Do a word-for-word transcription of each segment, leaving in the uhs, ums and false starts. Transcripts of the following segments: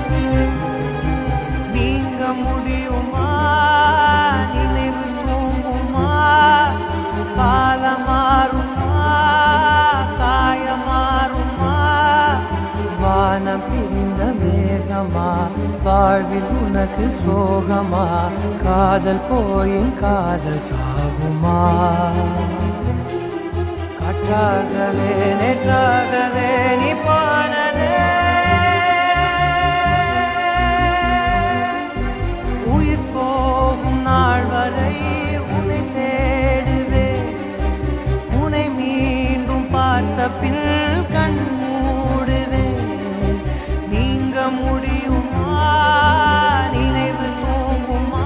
நீங்க முடியுமா? நினைவு தூங்குமா? காலம் மாறுமா? காயமாறுமா? வானம் பிரிந்த மேகமா? வாழ்வில் உனக்கு சோகமா? காதல் போயின் காதல் சாகுமா? காற்றாகவே நேற்றாகவே நீ போனதே, உயிர் போகும் நாள் வரை உன்னை தேடுவேன். உன்னை மீண்டும் பார்த்த பின் கண் மூடுவேன். நீங்க முடியுமா? நினைவு தூங்குமா?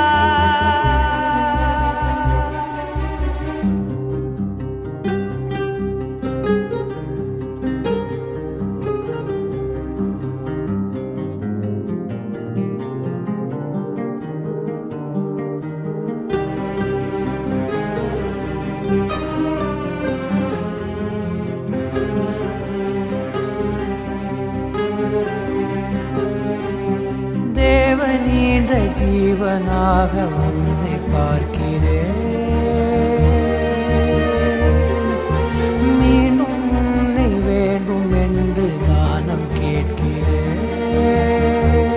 தேவனீன்ற ஜீவனாக உன்னை பார்க்கிறேன். மீண்டும் உன்னை வேண்டும் என்று தானம் கேட்கிறேன்.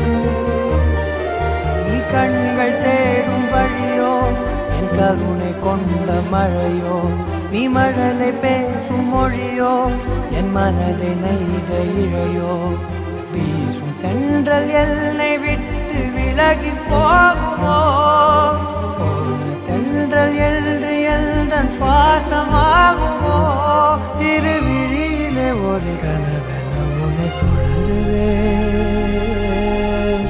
நீ கண்கள் தேடும் வழியோ, என் கருணை கொண்ட மழையோ, நீ மழலை பேசும் மொழியோ, என் மனதை நெய்த இழையோ, வீசும் தென்றல் எல்லை விட்டு விலகி போகுமோ, போன தென்றல் என்று எல்தன் சுவாசமாகுமோ, திருவிழியிலே ஒரு கனவென உன்னை தொடருவேன்.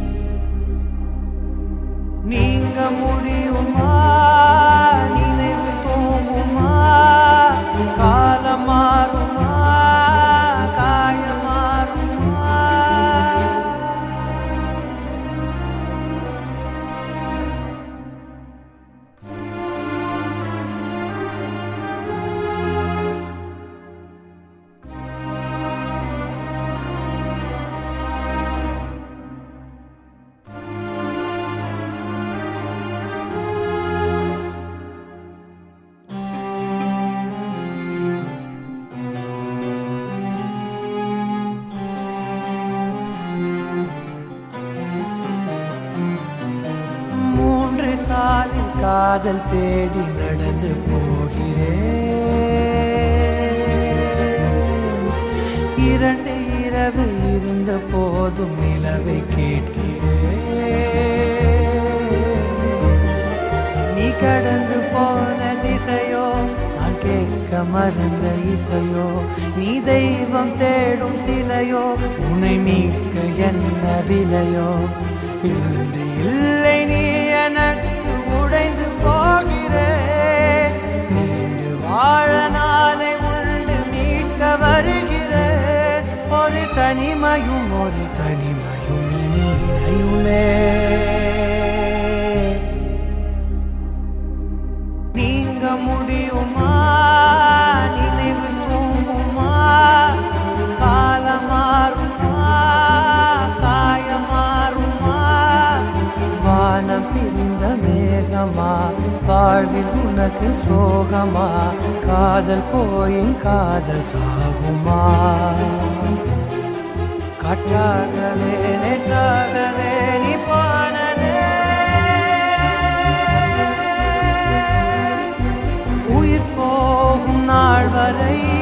நீங்க முடியுமா? நினைவு தூங்குமா? காலம் மாறுமா? காயமாறுமா? காலில் காதல் தேடி நடந்து போகிறேன். இரண்டு இரவு இருந்த போதும் நிலவை கேட்கிறேன். நீ கடந்து போன திசையோ, நான் கேட்க மறந்த இசையோ, நீ தெய்வம் தேடும் சிலையோ, உன்னை மீட்க என்ன விலையோ, இன்று இல்லை நீ எனக்கு உடைந்து போகிறேன். நீண்டு வாழ நாளை உண்டு மீட்க வருகிறேன். ஒரு தனிமையும் ஒரு தனிமையும் இனி இணையுமே. நீங்க முடியுமா? நினைவு தூங்குமா? காலம் மாறுமா? காயமாறுமா? வானம் பிரிந்த மேகமா? வாழ்வில் உனக்கு சோகமா? காதல் போயின் காதல் சாகுமா? காற்றாகவே நேற்றாகவே நீ போனதே, உயிர் போகும் நாள் வரை